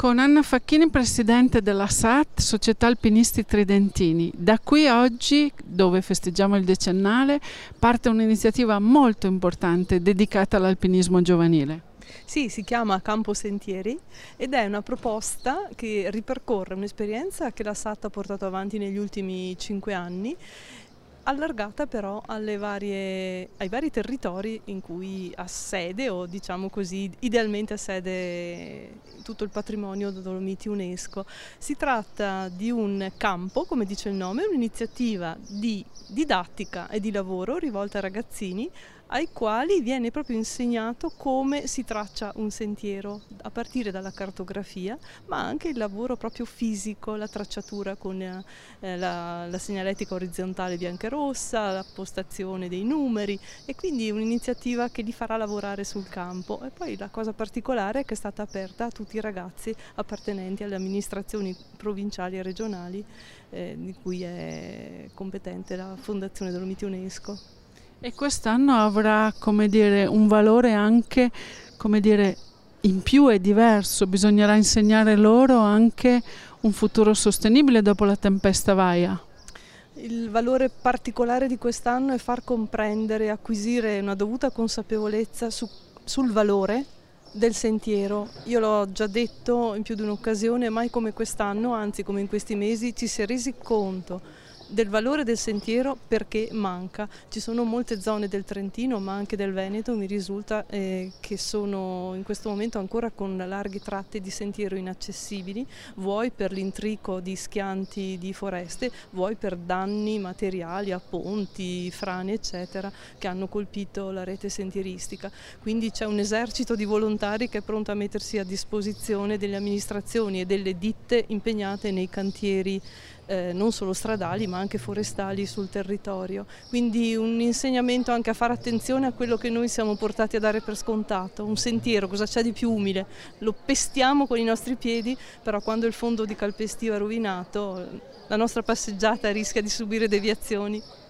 Con Anna Facchini, presidente della SAT, Società Alpinisti Tridentini. Da qui oggi, dove festeggiamo il decennale, parte un'iniziativa molto importante dedicata all'alpinismo giovanile. Sì, si chiama Campo Sentieri ed è una proposta che ripercorre un'esperienza che la SAT ha portato avanti negli ultimi 5 anni, allargata però ai vari territori in cui ha sede, o diciamo così, idealmente ha sede tutto il patrimonio Dolomiti UNESCO. Si tratta di un campo, come dice il nome, un'iniziativa di didattica e di lavoro rivolta a ragazzini ai quali viene proprio insegnato come si traccia un sentiero, a partire dalla cartografia, ma anche il lavoro proprio fisico, la tracciatura con la segnaletica orizzontale bianca e rossa, la postazione dei numeri, e quindi un'iniziativa che li farà lavorare sul campo. E poi la cosa particolare è che è stata aperta a tutti i ragazzi appartenenti alle amministrazioni provinciali e regionali di cui è competente la Fondazione Dolomiti UNESCO. E quest'anno avrà, come dire, un valore anche, come dire, in più e diverso. Bisognerà insegnare loro anche un futuro sostenibile dopo la tempesta Vaia. Il valore particolare di quest'anno è far comprendere e acquisire una dovuta consapevolezza sul valore del sentiero. Io l'ho già detto in più di un'occasione, mai come quest'anno, anzi come in questi mesi, ci si è resi conto del valore del sentiero perché manca. Ci sono molte zone del Trentino, ma anche del Veneto, mi risulta, che sono in questo momento ancora con larghi tratti di sentiero inaccessibili, vuoi per l'intrico di schianti di foreste, vuoi per danni materiali a ponti, frane eccetera, che hanno colpito la rete sentieristica. Quindi c'è un esercito di volontari che è pronto a mettersi a disposizione delle amministrazioni e delle ditte impegnate nei cantieri non solo stradali ma anche forestali sul territorio. Quindi un insegnamento anche a fare attenzione a quello che noi siamo portati a dare per scontato. Un sentiero, cosa c'è di più umile? Lo pestiamo con i nostri piedi, però quando il fondo di calpestio è rovinato la nostra passeggiata rischia di subire deviazioni.